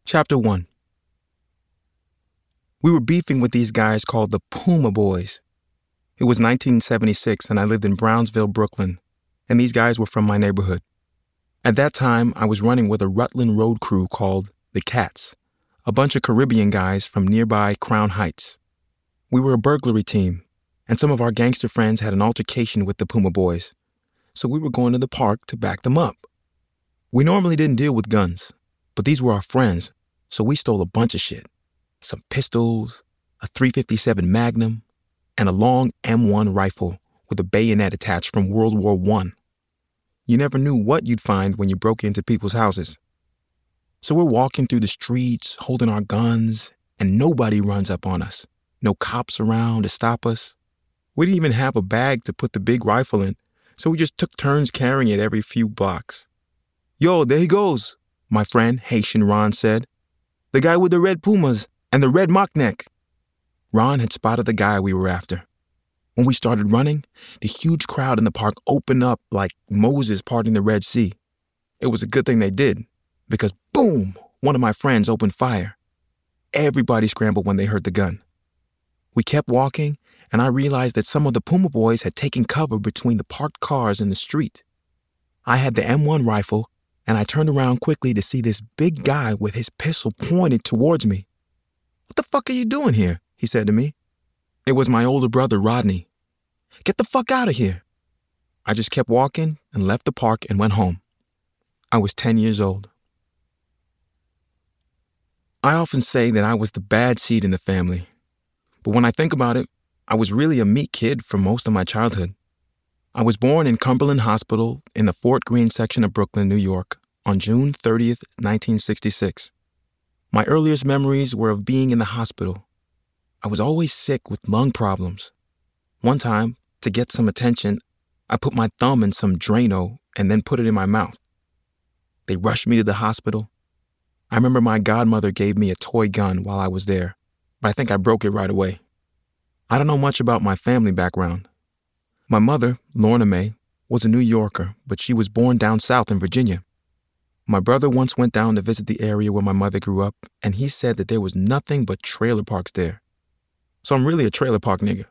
Chapter 1. We were beefing with these guys called the Puma Boys. It was 1976 and I lived in Brownsville, Brooklyn, and these guys were from my neighborhood. At that time, I was running with a Rutland road crew called the Cats, a bunch of Caribbean guys from nearby Crown Heights. We were a burglary team, and some of our gangster friends had an altercation with the Puma Boys, so we were going to the park to back them up. We normally didn't deal with guns, but these were our friends, so we stole a bunch of shit. Some pistols, a .357 Magnum, and a long M1 rifle with a bayonet attached from World War I. You never knew what you'd find when you broke into people's houses. So we're walking through the streets, holding our guns, and nobody runs up on us. No cops around to stop us. We didn't even have a bag to put the big rifle in, so we just took turns carrying it every few blocks. "Yo, there he goes," my friend Haitian Ron said. "The guy with the red Pumas and the red mock neck." Ron had spotted the guy we were after. When we started running, the huge crowd in the park opened up like Moses parting the Red Sea. It was a good thing they did, because boom, one of my friends opened fire. Everybody scrambled when they heard the gun. We kept walking, and I realized that some of the Puma Boys had taken cover between the parked cars in the street. I had the M1 rifle, and I turned around quickly to see this big guy with his pistol pointed towards me. "What the fuck are you doing here?" he said to me. It was my older brother, Rodney. "Get the fuck out of here." I just kept walking and left the park and went home. I was 10 years old. I often say that I was the bad seed in the family, but when I think about it, I was really a meek kid for most of my childhood. I was born in Cumberland Hospital in the Fort Greene section of Brooklyn, New York, on June 30th, 1966. My earliest memories were of being in the hospital. I was always sick with lung problems. One time, to get some attention, I put my thumb in some Drano and then put it in my mouth. They rushed me to the hospital. I remember my godmother gave me a toy gun while I was there, but I think I broke it right away. I don't know much about my family background. My mother, Lorna Mae, was a New Yorker, but she was born down south in Virginia. My brother once went down to visit the area where my mother grew up, and he said that there was nothing but trailer parks there. So I'm really a trailer park nigga.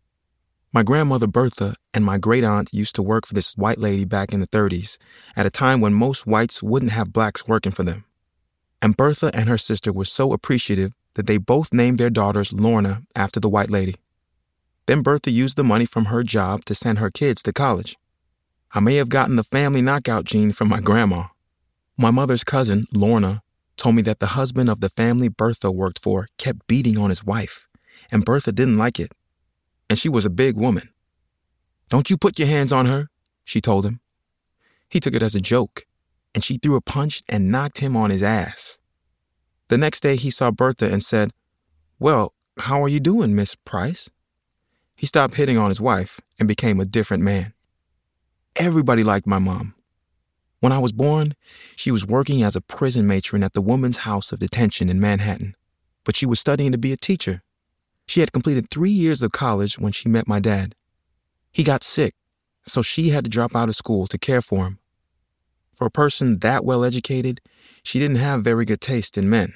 My grandmother Bertha and my great-aunt used to work for this white lady back in the 30s, at a time when most whites wouldn't have blacks working for them. And Bertha and her sister were so appreciative that they both named their daughters Lorna after the white lady. Then Bertha used the money from her job to send her kids to college. I may have gotten the family knockout gene from my grandma. My mother's cousin, Lorna, told me that the husband of the family Bertha worked for kept beating on his wife, and Bertha didn't like it. And she was a big woman. "Don't you put your hands on her," she told him. He took it as a joke, and she threw a punch and knocked him on his ass. The next day he saw Bertha and said, "Well, how are you doing, Miss Price?" He stopped hitting on his wife and became a different man. Everybody liked my mom. When I was born, she was working as a prison matron at the Women's House of Detention in Manhattan, but she was studying to be a teacher. She had completed 3 years of college when she met my dad. He got sick, so she had to drop out of school to care for him. For a person that well-educated, she didn't have very good taste in men.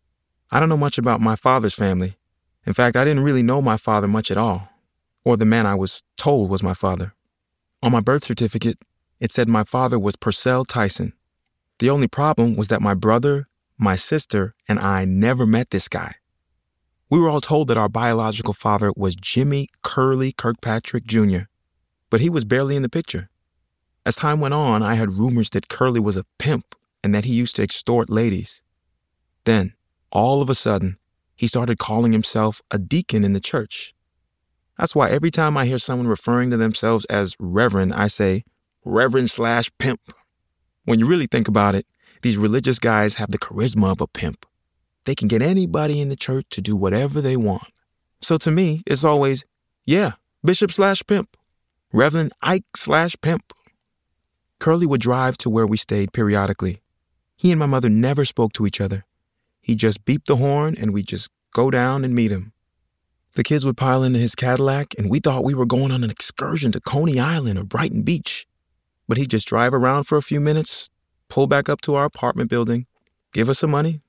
I don't know much about my father's family. In fact, I didn't really know my father much at all, or the man I was told was my father. On my birth certificate, it said my father was Purcell Tyson. The only problem was that my brother, my sister, and I never met this guy. We were all told that our biological father was Jimmy Curly Kirkpatrick Jr., but he was barely in the picture. As time went on, I heard rumors that Curly was a pimp and that he used to extort ladies. Then, all of a sudden, he started calling himself a deacon in the church. That's why every time I hear someone referring to themselves as Reverend, I say, Reverend/pimp. When you really think about it, these religious guys have the charisma of a pimp. They can get anybody in the church to do whatever they want. So to me, it's always, yeah, Bishop/pimp, Reverend Ike/pimp. Curly would drive to where we stayed periodically. He and my mother never spoke to each other. He just beeped the horn and we'd just go down and meet him. The kids would pile into his Cadillac and we thought we were going on an excursion to Coney Island or Brighton Beach. But he'd just drive around for a few minutes, pull back up to our apartment building, give us some money,